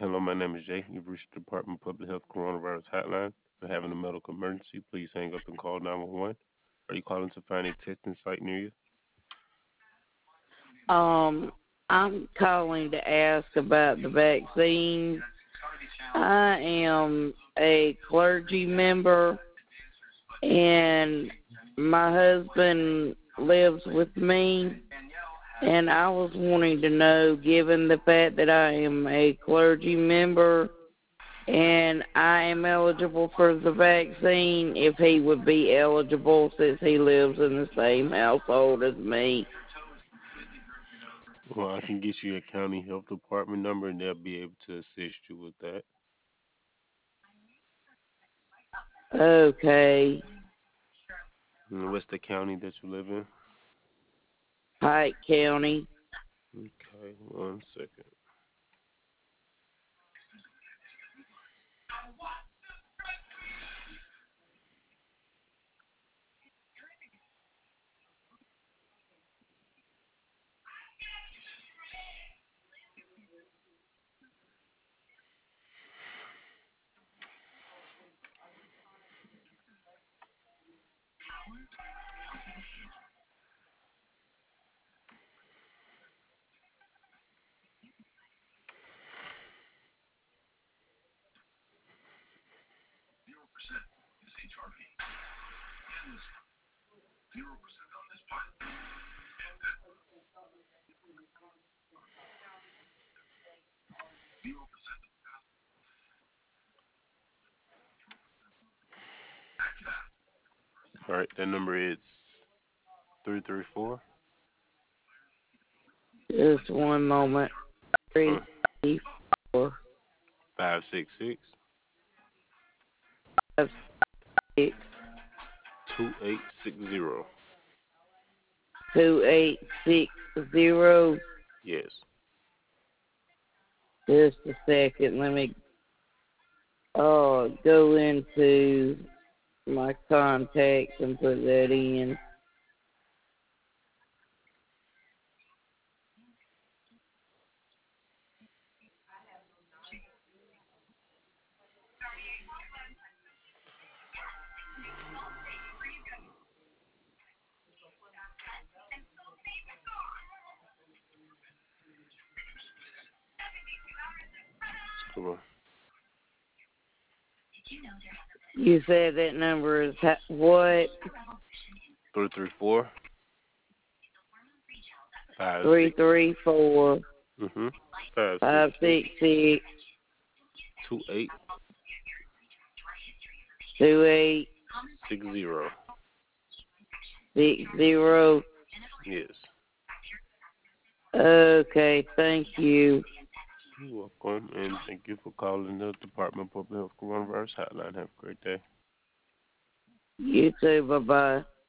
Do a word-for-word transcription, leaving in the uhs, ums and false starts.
Hello, my name is Jay. You've reached the Department of Public Health Coronavirus Hotline. If you're having a medical emergency, please hang up and call nine one one. Are you calling to find a testing site near you? Um, I'm calling to ask about the vaccine. I am a clergy member, and my husband lives with me, and I was wanting to know, given the fact that I am a clergy member and I am eligible for the vaccine, if he would be eligible since he lives in the same household as me. Well, I can get you a county health department number and they'll be able to assist you with that. Okay. And what's the county that you live in? Pike County. Okay, one second. All right, that number is three three four. Just one moment. Three, Uh, four, five six six five, six, two eight six zero. two, eight, six, zero. Yes. Just a second. Let me uh, go into my contacts and put that in. Come on. You said that number is ha- what? Three three four five Three six. three four Mhm. Five six five six six six two eight two eight six zero. six zero. Yes. Okay, thank you. You're welcome, and thank you for calling the Department of Public Health Coronavirus Hotline. Have a great day. You too. Bye bye.